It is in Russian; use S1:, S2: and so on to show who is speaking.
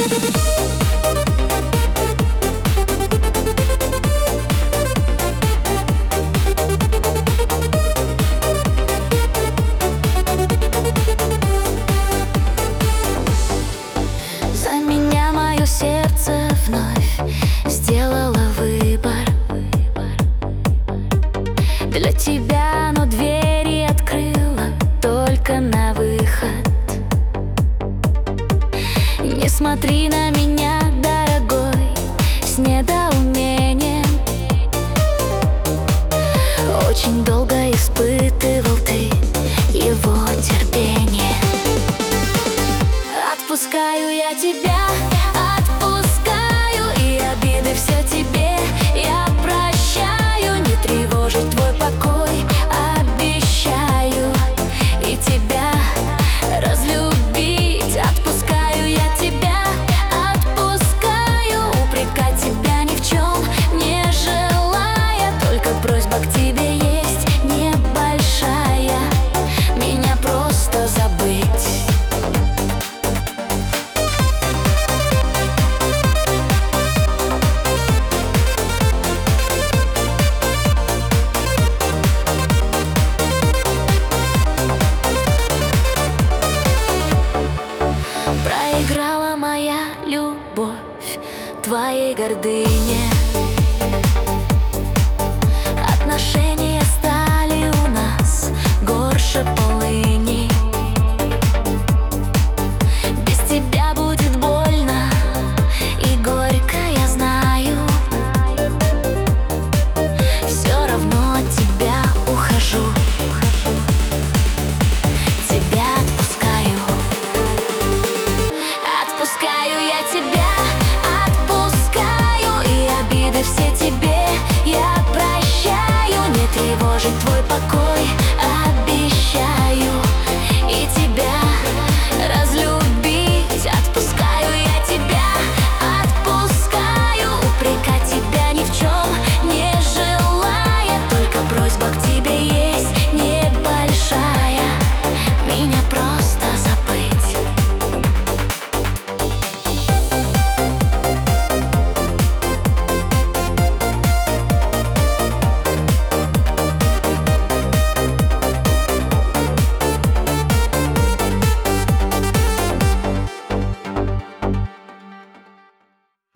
S1: За меня мое сердце вновь сделало выбор. Для тебя оно двери открыло только на выход. Не смотри на меня, дорогой, с недоумением. Очень долго испытывал ты его терпение. Отпускаю я тебя, отпускаю, и обиды все тебе я прощаю. Не тревожить твой покой обещаю, и тебя разлюбить. Отпускаю я тебя, отпускаю, упрекать тебя ни в чем не желая. Только просьба к тебе есть небольшая: меня просто забыть. Проиграла моя любовь твоей гордыне. Отношения стали у нас горше полыни. Без тебя будет больно и горько, я знаю. Все равно от тебя ухожу, тебя отпускаю. Отпускаю я тебя, отпускаю, и обиды все тебе я прощаю. Не тревожить твой покой